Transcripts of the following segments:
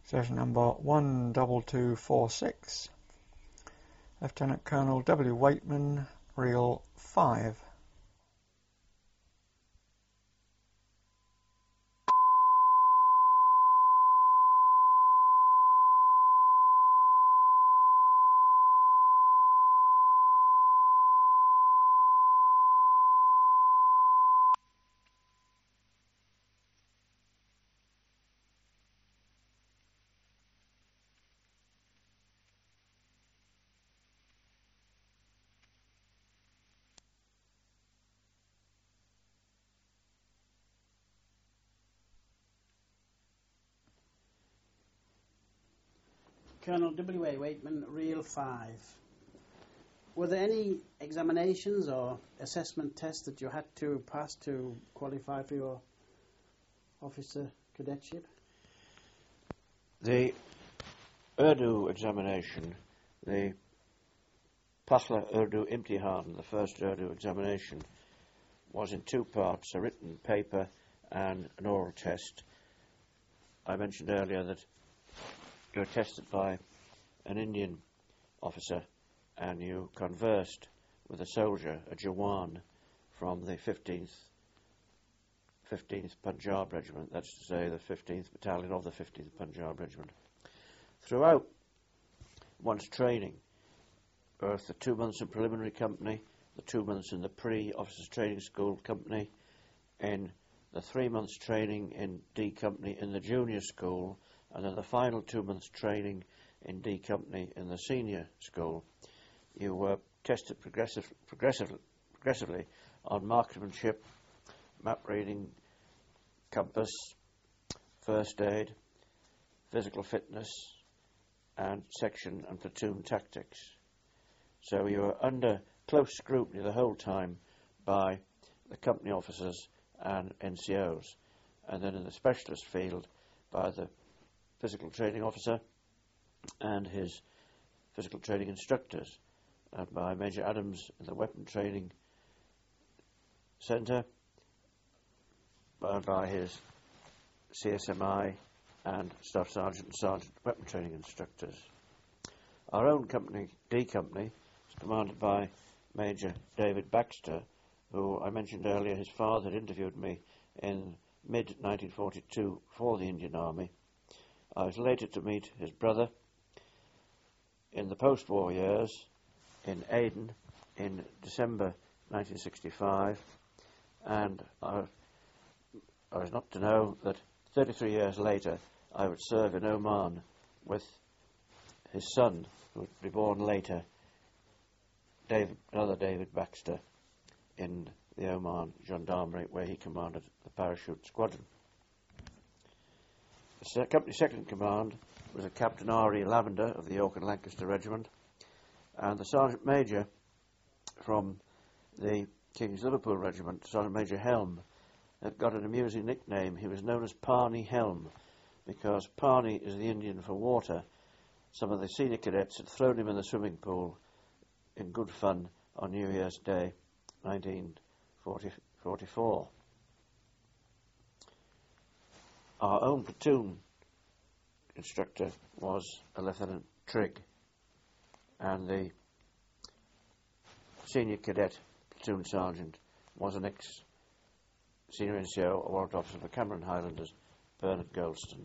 Session number 12246. Lieutenant Colonel W. Waitman, Reel 5. Colonel W.A. Waitman, Reel 5. Were there any examinations or assessment tests that you had to pass to qualify for your officer cadetship? The Urdu examination, the Pasla Urdu Imtihan, the first Urdu examination, was in two parts, a written paper and an oral test. I mentioned earlier that you were tested by an Indian officer and you conversed with a soldier, a Jawan, from the 15th Punjab Regiment, that's to say the 15th Battalion of the 15th Punjab Regiment. Throughout one's training, both the 2 months in preliminary company, the 2 months in the pre-officers training school company, in the 3 months training in D company in the junior school, and then the final 2 months training in D company in the senior school, you were tested progressively on marksmanship, map reading, compass, first aid, physical fitness, and section and platoon tactics. So you were under close scrutiny the whole time by the company officers and NCOs, and then in the specialist field by the physical training officer and his physical training instructors, and by Major Adams in the weapon training centre, by his CSMI and Staff Sergeant and Sergeant weapon training instructors. Our own company, D Company, is commanded by Major David Baxter, who I mentioned earlier his father had interviewed me in mid-1942 for the Indian Army. I was later to meet his brother in the post-war years in Aden in December 1965, and I was not to know that 33 years later I would serve in Oman with his son, who would be born later, another David Baxter, in the Oman Gendarmerie, where he commanded the parachute squadron. The company second in command was a Captain R.E. Lavender of the York and Lancaster Regiment, and the Sergeant Major from the King's Liverpool Regiment, Sergeant Major Helm, had got an amusing nickname. He was known as Parney Helm, because Parney is the Indian for water. Some of the senior cadets had thrown him in the swimming pool in good fun on New Year's Day, 1944. Our own platoon instructor was a Lieutenant Trigg, and the senior cadet platoon sergeant was an ex-senior NCO, warrant officer for Cameron Highlanders, Bernard Goldston.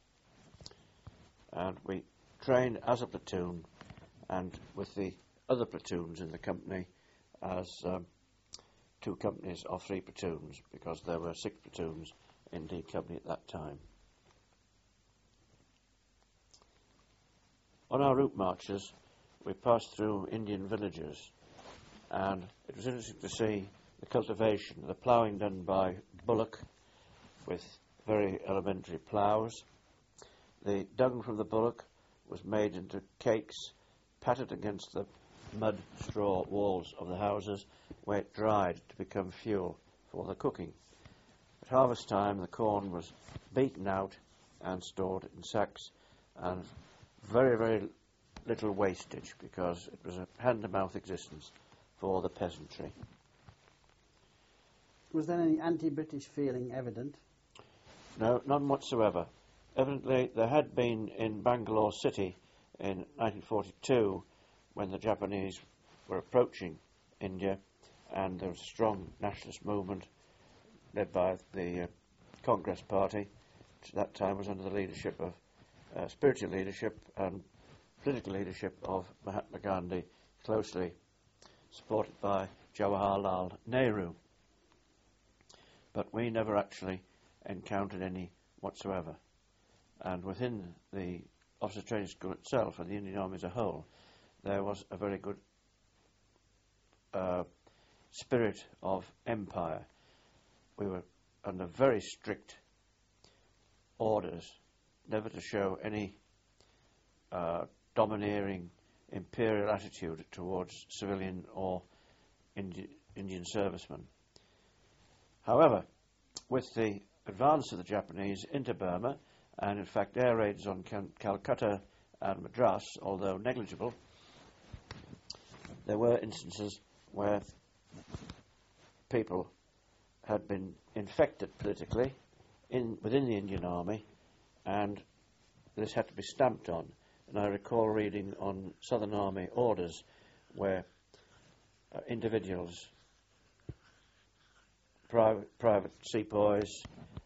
And we trained as a platoon and with the other platoons in the company as 2 companies of 3 platoons, because there were 6 platoons in D Company at that time. On our route marches, we passed through Indian villages, and it was interesting to see the cultivation, the ploughing done by bullock with very elementary ploughs. The dung from the bullock was made into cakes, patted against the mud straw walls of the houses, where it dried to become fuel for the cooking. At harvest time, the corn was beaten out and stored in sacks, and very, very little wastage, because it was a hand-to-mouth existence for the peasantry. Was there any anti-British feeling evident? No, none whatsoever. Evidently, there had been in Bangalore City in 1942, when the Japanese were approaching India, and there was a strong nationalist movement led by the Congress Party, which at that time was under the leadership of spiritual leadership and political leadership of Mahatma Gandhi, closely supported by Jawaharlal Nehru. But we never actually encountered any whatsoever. And within the Officer Training School itself and the Indian Army as a whole, there was a very good spirit of empire. We were under very strict orders never to show any domineering imperial attitude towards civilian or Indian servicemen. However, with the advance of the Japanese into Burma, and in fact air raids on Calcutta and Madras, although negligible, there were instances where people had been infected politically within the Indian Army, and this had to be stamped on. And I recall reading on Southern Army orders where individuals, private sepoys,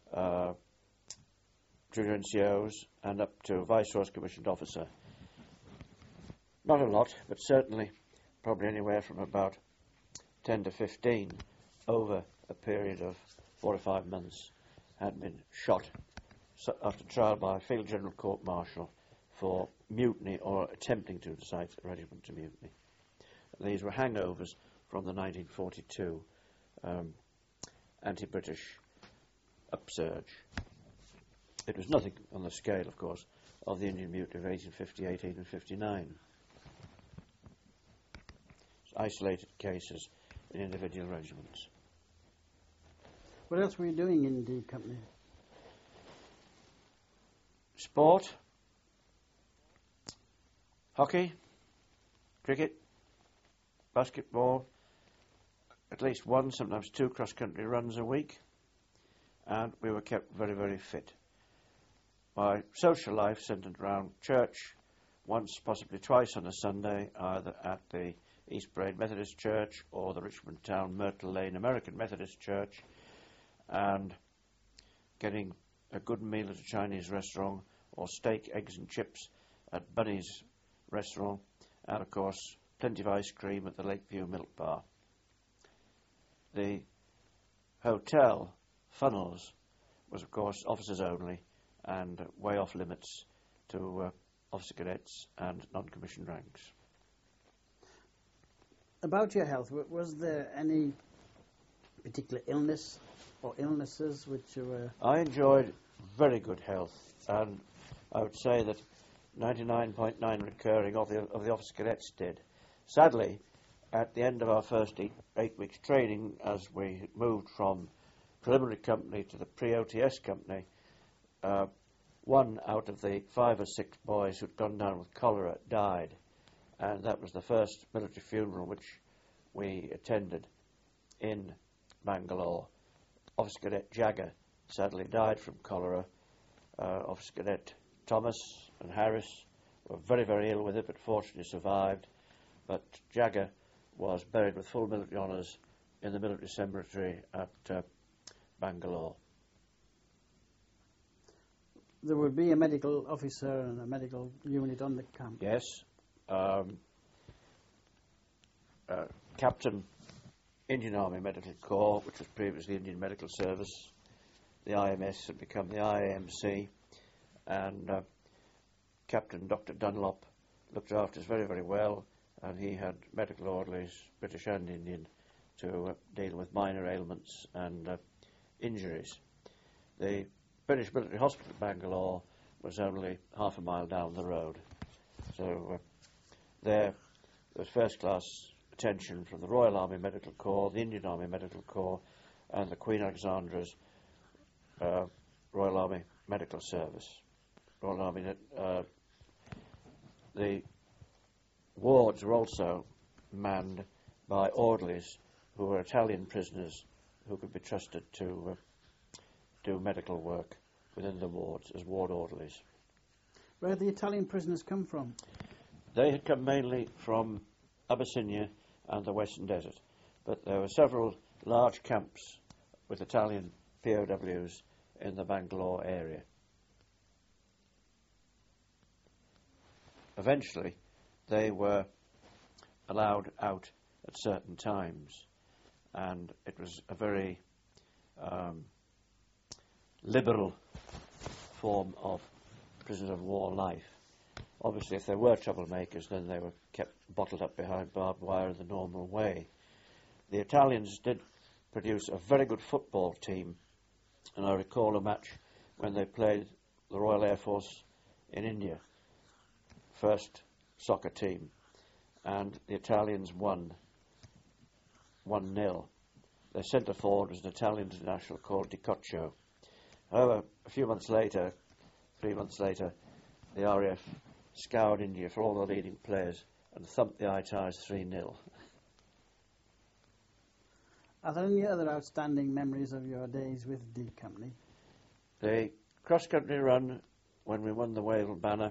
junior NCOs, and up to Viceroy's commissioned officer. Not a lot, but certainly probably anywhere from about 10 to 15 over a period of 4 or 5 months had been shot after trial by a Field General Court Martial for mutiny or attempting to incite a regiment to mutiny. These were hangovers from the 1942 anti-British upsurge. It was nothing on the scale, of course, of the Indian Mutiny of 1850, 18 and 59. Isolated cases in individual regiments. What else were you doing in D Company? Sport, hockey, cricket, basketball, at least one, sometimes 2 cross-country runs a week, and we were kept very, very fit. My social life centred around church, once, possibly twice on a Sunday, either at the East Braid Methodist Church or the Richmond Town Myrtle Lane American Methodist Church, and getting a good meal at a Chinese restaurant or steak, eggs and chips at Bunny's restaurant, and of course plenty of ice cream at the Lakeview Milk Bar. The hotel, Funnels, was of course officers only and way off limits to officer cadets and non-commissioned ranks. About your health, was there any particular illness or illnesses which you were... I enjoyed very good health, and I would say that 99.9 recurring of the officer cadets did. Sadly, at the end of our first 8 weeks training, as we moved from preliminary company to the pre-OTS company, 1 out of the 5 or 6 boys who'd gone down with cholera died, and that was the first military funeral which we attended in Bangalore. Officer Cadet Jagger sadly died from cholera. Officer Cadet Thomas and Harris were very, very ill with it, but fortunately survived. But Jagger was buried with full military honours in the military cemetery at Bangalore. There would be a medical officer and a medical unit on the camp. Yes. Captain, Indian Army Medical Corps, which was previously Indian Medical Service. The IMS had become the IAMC, and Captain Dr. Dunlop looked after us very, very well, and he had medical orderlies, British and Indian, to deal with minor ailments and injuries. The British Military Hospital at Bangalore was only half a mile down the road. So there was first-class attention from the Royal Army Medical Corps, the Indian Army Medical Corps, and the Queen Alexandra's Royal Army Medical Service. Royal Army. The wards were also manned by orderlies who were Italian prisoners who could be trusted to do medical work within the wards as ward orderlies. Where did the Italian prisoners come from? They had come mainly from Abyssinia and the Western Desert, but there were several large camps with Italian POWs in the Bangalore area. Eventually, they were allowed out at certain times, and it was a very liberal form of prisoners of war life. Obviously, if there were troublemakers, then they were kept bottled up behind barbed wire in the normal way. The Italians did produce a very good football team, and I recall a match when they played the Royal Air Force in India, first soccer team, and the Italians won 1-0. Their centre forward was an Italian international called Di Coccio. However, a few months later, 3 months later, the RAF scoured India for all the leading players and thumped the ITARs 3-0. Are there any other outstanding memories of your days with D Company? The cross-country run, when we won the Wavell Banner,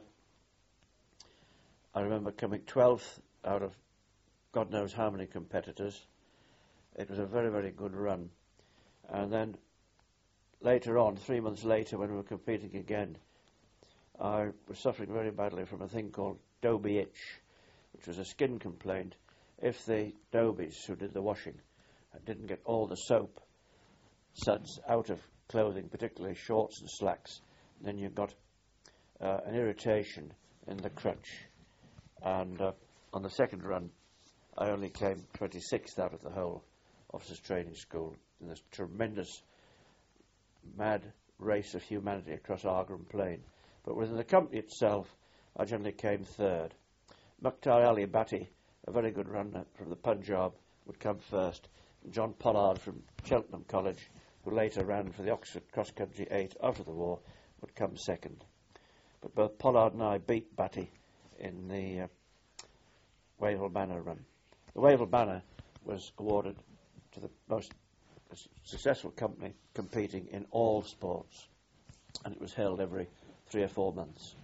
I remember coming 12th out of God knows how many competitors. It was a very, very good run. And then later on, 3 months later, when we were competing again, I was suffering very badly from a thing called Dobie itch, which was a skin complaint. If the Dobies who did the washing didn't get all the soap suds out of clothing, particularly shorts and slacks, then you got an irritation in the crutch. And on the second run, I only came 26th out of the whole officers' training school in this tremendous, mad race of humanity across Agram Plain. But within the company itself, I generally came third. Mukhtar Ali Bhatti, a very good runner from the Punjab, would come first. And John Pollard from Cheltenham College, who later ran for the Oxford Cross Country 8 after the war, would come second. But both Pollard and I beat Bhatti in the Wavell Banner run. The Wavell Banner was awarded to the most successful company competing in all sports, and it was held every 3 or 4 months.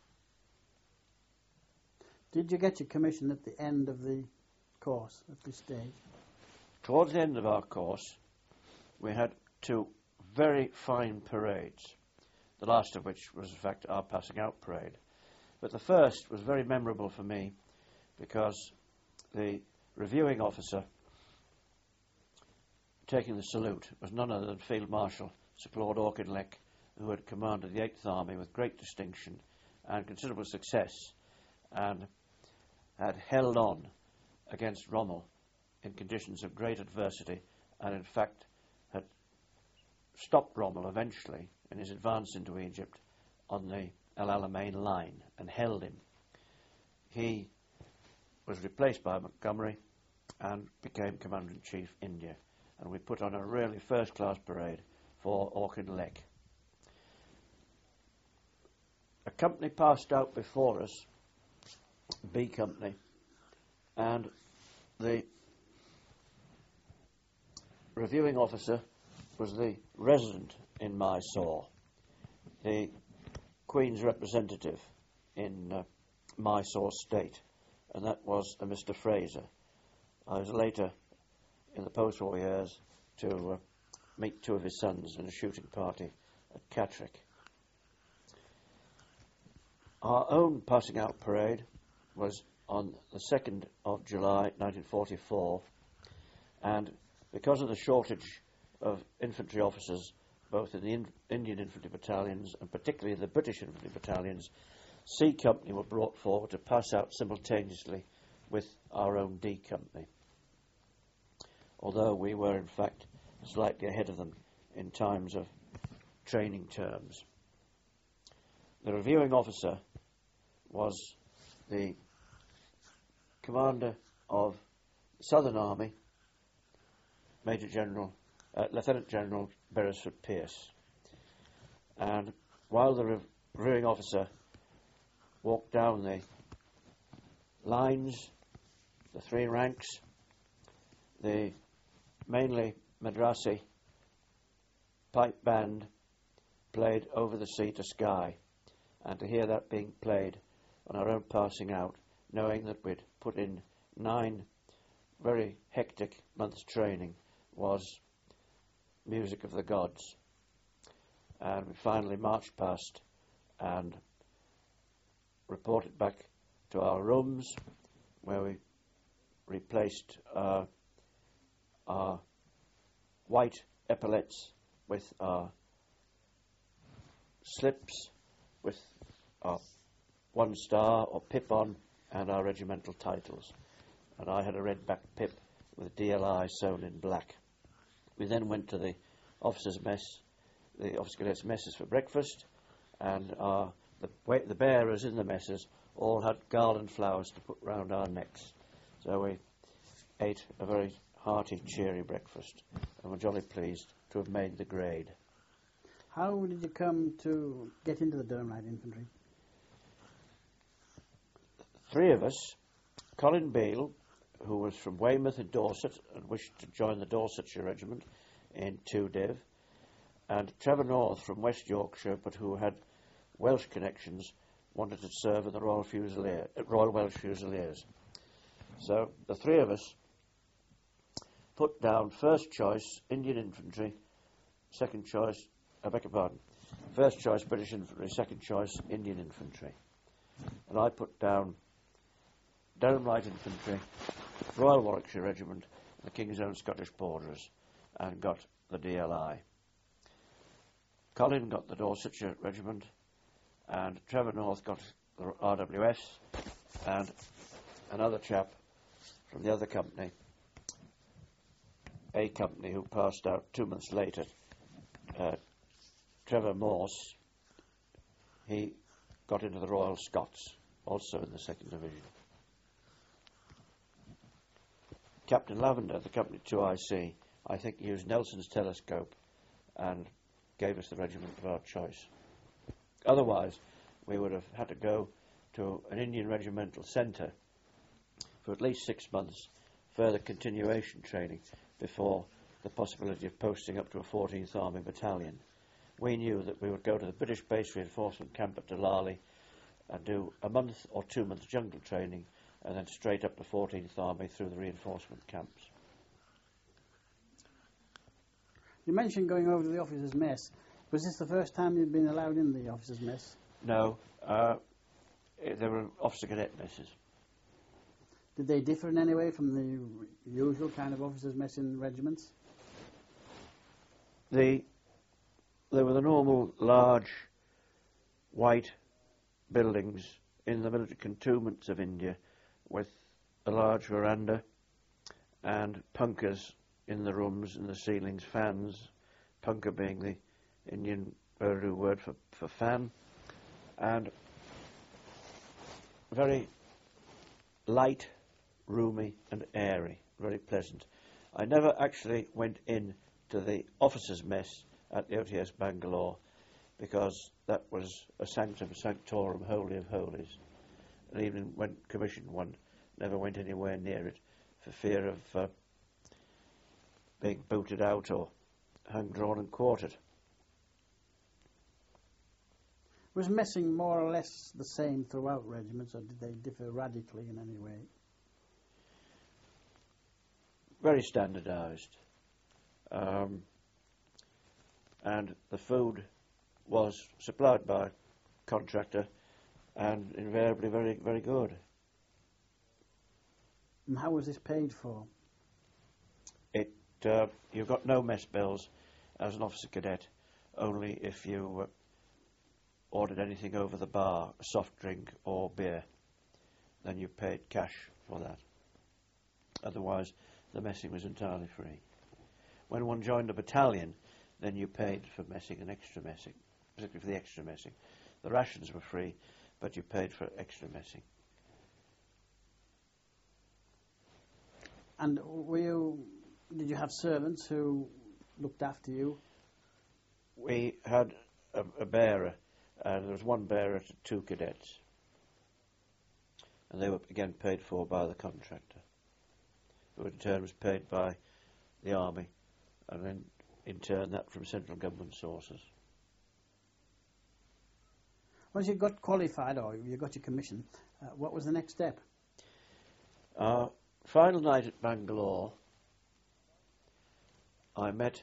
Did you get your commission at the end of the course, at this stage? Towards the end of our course, we had 2 very fine parades, the last of which was, in fact, our passing out parade. But the first was very memorable for me because the reviewing officer taking the salute was none other than Field Marshal Sir Claude Auchinleck, who had commanded the 8th Army with great distinction and considerable success, and had held on against Rommel in conditions of great adversity, and in fact had stopped Rommel eventually in his advance into Egypt on the El Alamein line and held him. He was replaced by Montgomery and became Commander-in-Chief India, and we put on a really first-class parade for Auchinleck. A company passed out before us, B Company, and the reviewing officer was the resident in Mysore, the Queen's representative in Mysore State, and that was a Mr. Fraser. I was later, in the post-war years, to meet 2 of his sons in a shooting party at Catterick. Our own passing out parade was on the 2nd of July 1944, and because of the shortage of infantry officers, both in the Indian infantry battalions and particularly the British infantry battalions, C Company were brought forward to pass out simultaneously with our own D Company, although we were in fact slightly ahead of them in times of training terms. The reviewing officer was the commander of the Southern Army, Lieutenant General Beresford Pierce. And while the reviewing officer walked down the lines, the 3 ranks, the mainly Madrasi pipe band played Over the Sea to Sky, and to hear that being played on our own passing out, knowing that we'd put in 9 very hectic months' training, was music of the gods. And we finally marched past and reported back to our rooms, where we replaced our white epaulets with our slips with our 1 star or pip on and our regimental titles. And I had a red-backed pip with DLI sewn in black. We then went to the officers' mess, the officer cadets' messes for breakfast, and the bearers in the messes all had garland flowers to put round our necks. So we ate a very hearty, cheery breakfast, and were jolly pleased to have made the grade. How did you come to get into the Durham Light Infantry? 3 of us, Colin Beale, who was from Weymouth in Dorset and wished to join the Dorsetshire Regiment in 2 Div, and Trevor North from West Yorkshire, but who had Welsh connections, wanted to serve in the Royal Welsh Fusiliers. So the 3 of us put down first choice Indian Infantry, second choice, first choice British Infantry, second choice Indian Infantry. And I put down Durham Light Infantry, Royal Warwickshire Regiment, the King's Own Scottish Borderers, and got the DLI. Colin got the Dorsetshire Regiment, and Trevor North got the RWS, and another chap from the other company, A company, who passed out 2 months later, Trevor Morse, he got into the Royal Scots, also in the 2nd Division. Captain Lavender, the Company 2IC, I think used Nelson's telescope and gave us the regiment of our choice. Otherwise, we would have had to go to an Indian regimental centre for at least 6 months, further continuation training before the possibility of posting up to a 14th Army battalion. We knew that we would go to the British base reinforcement camp at Delali and do a month or 2 months jungle training, and then straight up to 14th Army through the reinforcement camps. You mentioned going over to the officers' mess. Was this the first time you'd been allowed in the officers' mess? No, there were officer cadet messes. Did they differ in any way from the usual kind of officers' mess in regiments? They were the normal large white buildings in the military cantonments of India, with a large veranda and punkahs in the rooms and the ceilings, fans, punkah being the Indian Urdu word for fan, and very light, roomy and airy, very pleasant. I never actually went in to the officers' mess at the OTS Bangalore, because that was a sanctum sanctorum, holy of holies. And even when commissioned one, never went anywhere near it for fear of being booted out or hung, drawn and quartered. Was messing more or less the same throughout regiments, or did they differ radically in any way? Very standardised. And the food was supplied by a contractor and invariably very, very good. And how was this paid for? You got no mess bills as an officer cadet, only if you ordered anything over the bar, a soft drink or beer, then you paid cash for that. Otherwise, the messing was entirely free. When one joined a battalion, then you paid for messing and extra messing, particularly for the extra messing. The rations were free, but you paid for extra messing. And did you have servants who looked after you? We had a bearer, and there was one bearer to 2 cadets. And they were again paid for by the contractor, who in turn was paid by the army, and then in turn that from central government sources. Once you got qualified or you got your commission, what was the next step? Final night at Bangalore, I met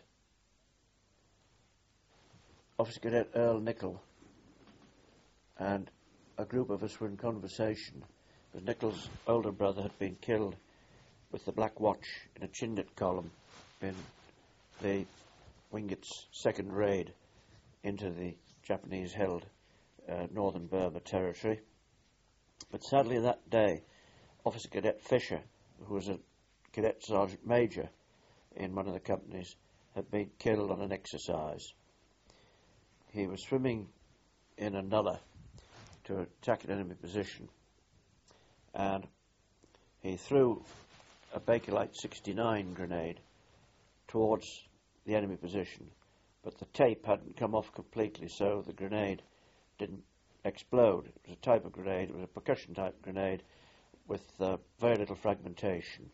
Officer Cadet Earl Nichol, and a group of us were in conversation, because Nichol's older brother had been killed with the Black Watch in a Chindit column in the Wingett's second raid into the Japanese-held northern Burma territory. But sadly that day, Officer Cadet Fisher, who was a cadet sergeant major in one of the companies, had been killed on an exercise. He was swimming in a nullah to attack an enemy position, and he threw a Bakelite 69 grenade towards the enemy position, but the tape hadn't come off completely, so the grenade didn't explode. It was a type of grenade, it was a percussion type grenade with very little fragmentation.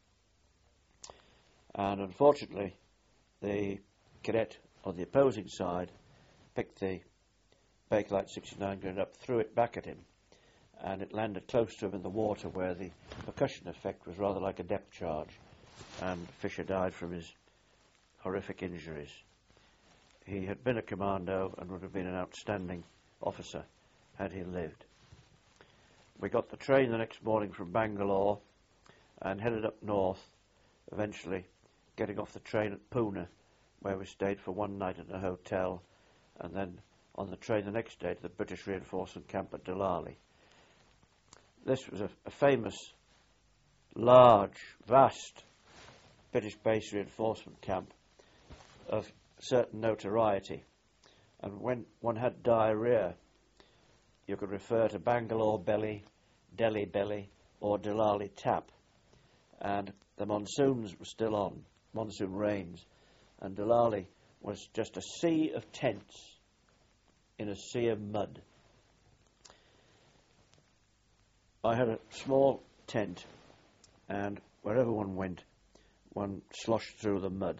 And unfortunately, the cadet on the opposing side picked the Bakelite 69 grenade up, threw it back at him, and it landed close to him in the water where the percussion effect was rather like a depth charge, and Fisher died from his horrific injuries. He had been a commando and would have been an outstanding officer had he lived. We got the train the next morning from Bangalore and headed up north, eventually getting off the train at Pune, where we stayed for one night in a hotel, and then on the train the next day to the British reinforcement camp at Delali. This was a famous, large, vast British base reinforcement camp of certain notoriety, and when one had diarrhea, you could refer to Bangalore belly, Delhi belly, or Delali tap. And the monsoons were still on, monsoon rains, and Delali was just a sea of tents in a sea of mud. I had a small tent, and wherever one went, one sloshed through the mud.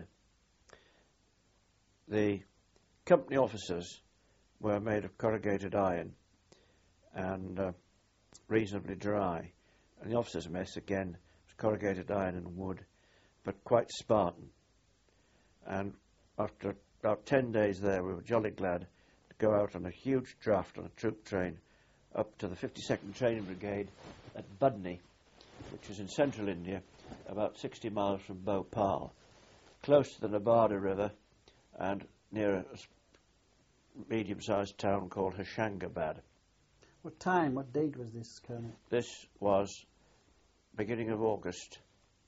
The company officers were made of corrugated iron and reasonably dry, and the officers' mess again was corrugated iron and wood, but quite Spartan. And after about 10 days there, we were jolly glad to go out on a huge draft on a troop train up to the 52nd Training Brigade at Budni, which is in central India, about 60 miles from Bhopal, close to the Narbada River and near a medium-sized town called Hoshangabad. What time, what date was this, Colonel? This was beginning of August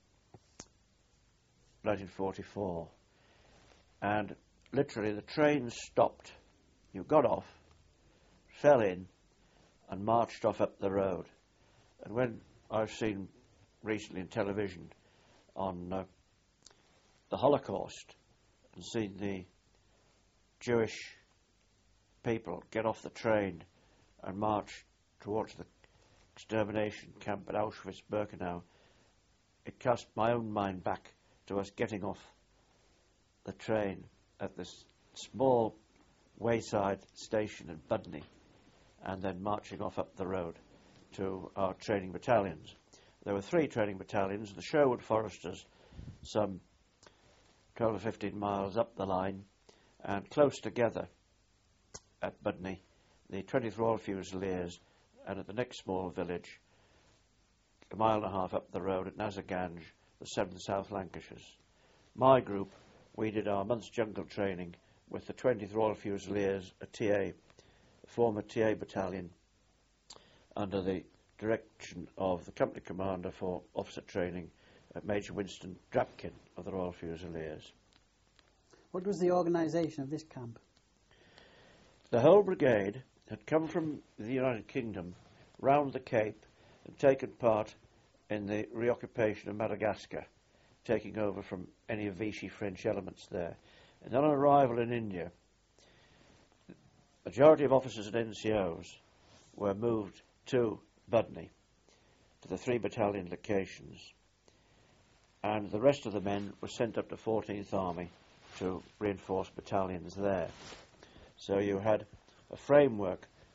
1944, and literally the train stopped. You got off, fell in, and marched off up the road. And when I've seen recently in television on the Holocaust and seen the Jewish people get off the train and march towards the extermination camp at Auschwitz-Birkenau, it cast my own mind back to us getting off the train at this small wayside station in Budni and then marching off up the road to our training battalions. There were 3 training battalions, the Sherwood Foresters, some 12 or 15 miles up the line, and close together at Budni, the 20th Royal Fusiliers, and at the next small village, a mile and a half up the road at Nazaganj, the 7th South Lancashires. My group, we did our month's jungle training with the 20th Royal Fusiliers, a TA, a former TA battalion, under the direction of the company commander for officer training, Major Winston Drapkin of the Royal Fusiliers. What was the organisation of this camp? The whole brigade had come from the United Kingdom round the Cape and taken part in the reoccupation of Madagascar, taking over from any of Vichy French elements there. And on arrival in India, the majority of officers and NCOs were moved to Budni, to the 3 battalion locations, and the rest of the men were sent up to 14th Army to reinforce battalions there. So you had a framework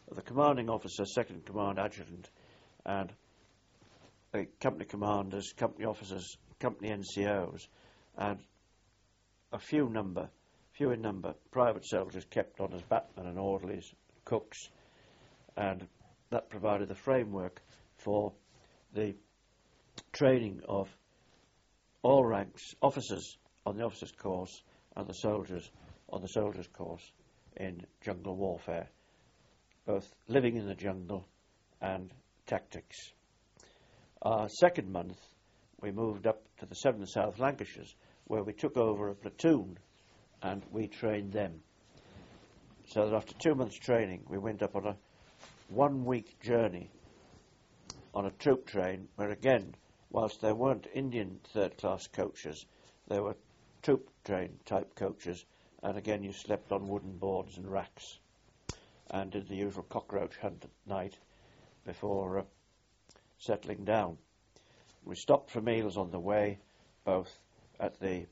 of the commanding officer, second command adjutant, and the company commanders, company officers, company NCOs, and a few in number, private soldiers kept on as batmen and orderlies, cooks, and that provided the framework for the training of all ranks, officers on the officers' course and the soldiers on the soldiers' course in jungle warfare, both living in the jungle and tactics. Our second month, we moved up to the 7th South Lancashires, where we took over a platoon and we trained them. So that after 2 months' training, we went up on a 1-week journey on a troop train, where again, whilst there weren't Indian third-class coaches, there were troop train type coaches, and again you slept on wooden boards and racks and did the usual cockroach hunt at night before settling down. We stopped for meals on the way, both at the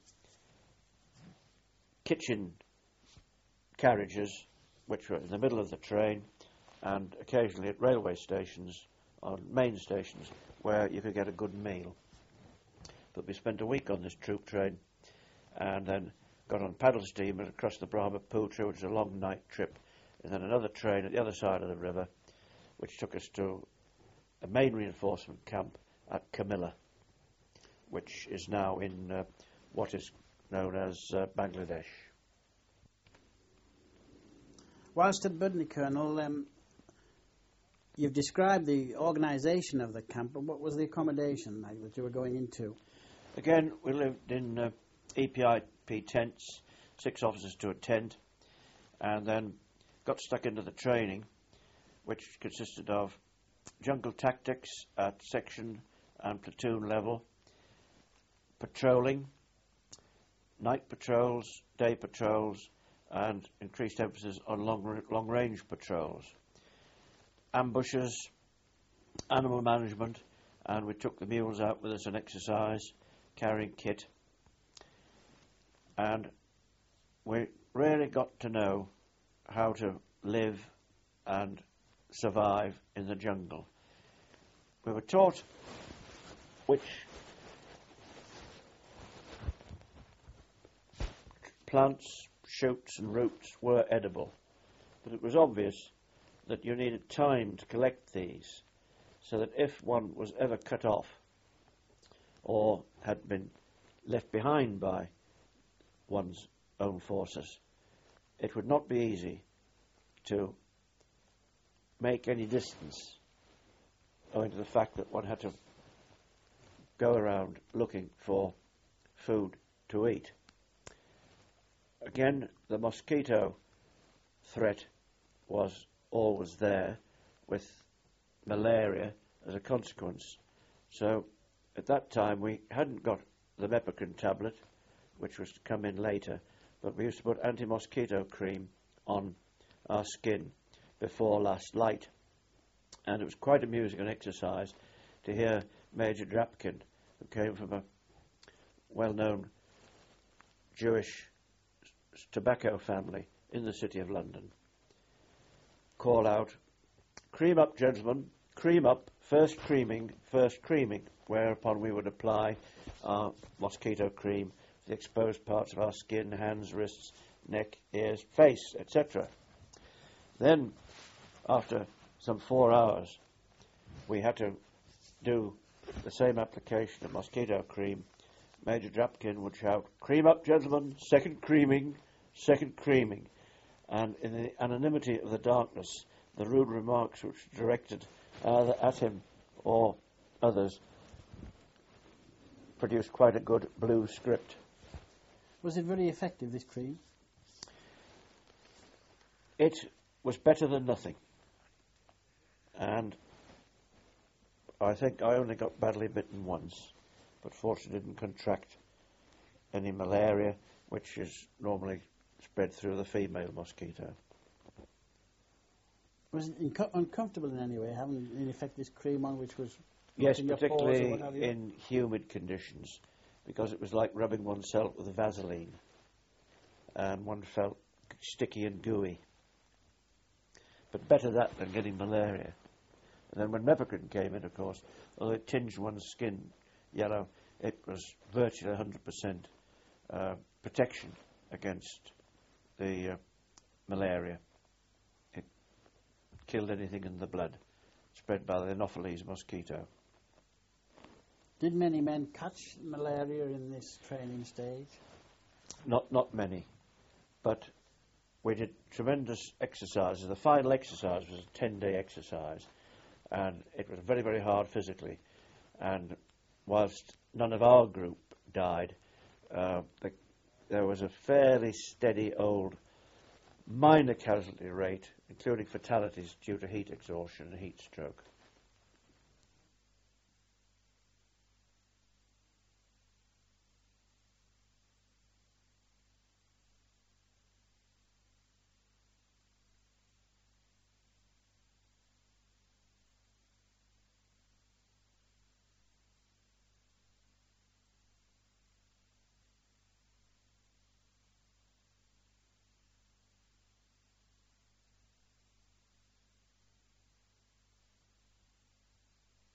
kitchen carriages, which were in the middle of the train, and occasionally at railway stations, on main stations, where you could get a good meal. But we spent a week on this troop train, and then got on paddle steamer across the Brahma Putra, which was a long night trip, and then another train at the other side of the river, which took us to a main reinforcement camp at Camilla, which is now in what is known as Bangladesh. Whilst at Budni, Colonel, you've described the organisation of the camp, but what was the accommodation like that you were going into? Again, we lived in EPIP tents, 6 officers to a tent, and then got stuck into the training, which consisted of jungle tactics at section and platoon level, patrolling, night patrols, day patrols, and increased emphasis on long-range patrols, ambushes, animal management, and we took the mules out with us on exercise, carrying kit, and we really got to know how to live and survive in the jungle. We were taught which plants, shoots and roots were edible, but it was obvious that you needed time to collect these, so that if one was ever cut off or had been left behind by one's own forces, it would not be easy to make any distance, owing to the fact that one had to go around looking for food to eat. Again, the mosquito threat was always there, with malaria as a consequence. So at that time we hadn't got the Mepicrin tablet, which was to come in later, but we used to put anti-mosquito cream on our skin before last light. And it was quite amusing an exercise to hear Major Drapkin, who came from a well-known Jewish tobacco family in the City of London, call out, "Cream up, gentlemen, cream up, first creaming, whereupon we would apply our mosquito cream to the exposed parts of our skin, hands, wrists, neck, ears, face, etc. Then, after some 4 hours, we had to do the same application of mosquito cream. Major Drapkin would shout, "Cream up, gentlemen, second creaming," and in the anonymity of the darkness, the rude remarks which were directed either at him or others produced quite a good blue script. Was it very effective, this cream? It was better than nothing, and I think I only got badly bitten once, but fortunately didn't contract any malaria, which is normally spread through the female mosquito. Was it uncomfortable in any way, having in effect this cream on, which was Yes, your pores or particularly what have you? in humid conditions, because it was like rubbing oneself with Vaseline, and one felt sticky and gooey. but better that than getting malaria. And then when Mepicrin came in, of course, although it tinged one's skin yellow, it was virtually 100% protection against the malaria. It killed anything in the blood spread by the Anopheles mosquito. Did many men catch malaria in this training stage? Not many, but we did tremendous exercises. The final exercise was a 10-day exercise, and it was very, very hard physically. And whilst none of our group died, there was a fairly steady old minor casualty rate, including fatalities due to heat exhaustion and heat stroke.